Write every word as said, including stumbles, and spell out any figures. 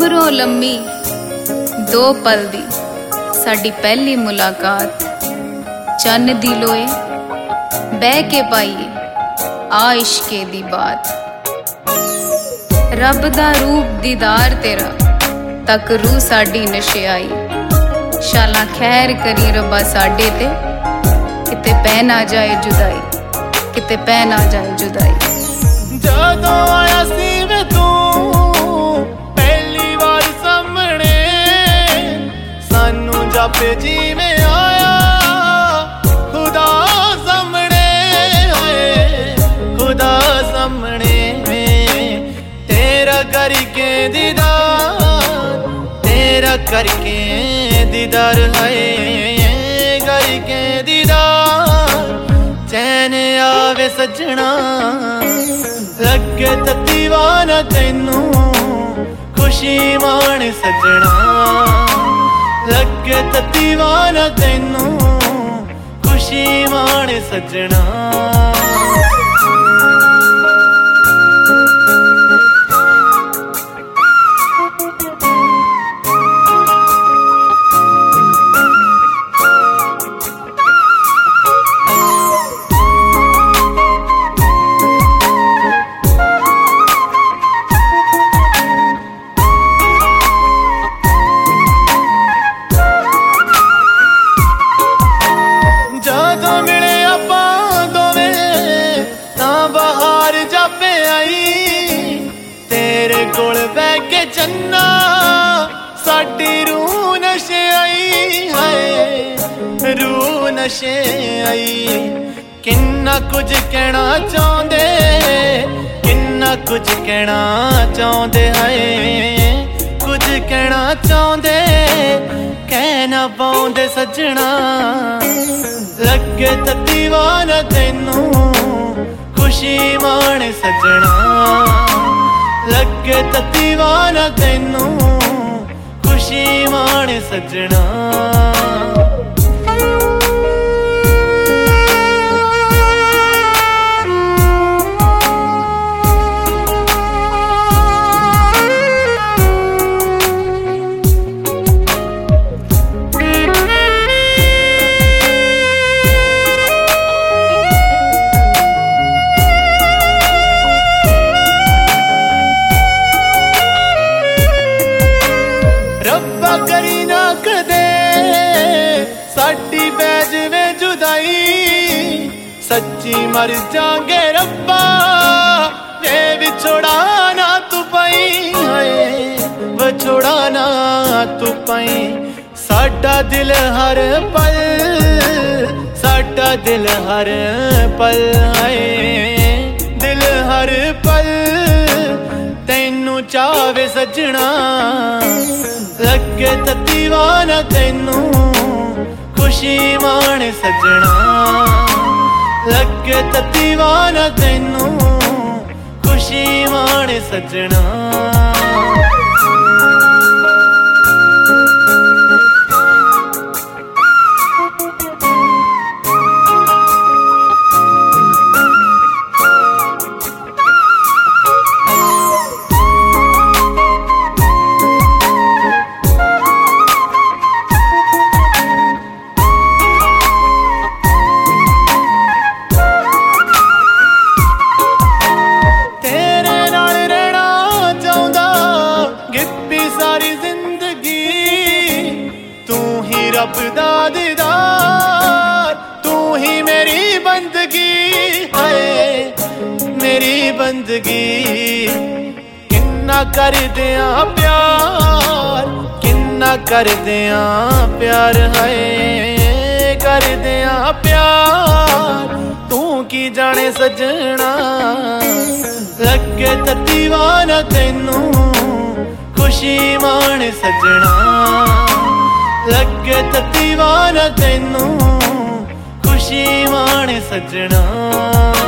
उम्रों लम्मी दो पल दी साडी पहली मुलाकात, चन्न दी लोए बह के पाईए आ इश्के दी बात। रब दा रूप दीदार तेरा तक रूह साडी नशे आई, शाला खैर करी रब्बा साडे ते किते पै ना जाए जुदाई, किते पै ना जाए जुदाई। जदों आया सी वे तू पहली बार सामने, सानू जापे जिवें आया खुदा सामने, खुदा सामने तेरा करके दीदार, तेरा करके दीदार है करके दीदार। चैन आवे सजना लगे तो दीवाना तैनू, खुशी मान सजना लगे तो दीवाना तैनू, खुशी मान सजना। कोल बह के चन्ना साडी रूह नशे आई, हाय रूह नशे आई। किन्ना कुछ कहना चाहते, किन्ना कुछ कहना चाहते, हाय कुछ कहना चाहते कहना पाउंदे सजना। लगे तो दीवाना तैनू, खुशी मान सजना लगे तो दीवाना तैनू, खुशी मान सजना। रब्बा करी ना कदे साडी बैज में जुदाई, सच्ची मर जागे रब्बा ये विछोड़ा ना तू पाई, विछोड़ा ना तू पाई। साडा दिल हर पल, साडा दिल हर पल है, दिल हर पल तैनू चावे सजना। लगे तो दीवाना तैनू, खुशी मान सजना लगे तो दीवाना तैनू, खुशी मान सजना। रब दा दीदार तू ही मेरी बंदगी है, मेरी बंदगी। किन्ना कर दिया प्यार, किन्ना कर दिया प्यार है, कर दिया प्यार तू की जाने सजना। लगे तो दीवाना तैनू, खुशी मान सजना लगे तो दीवाना तैनू, खुशी मान सजना।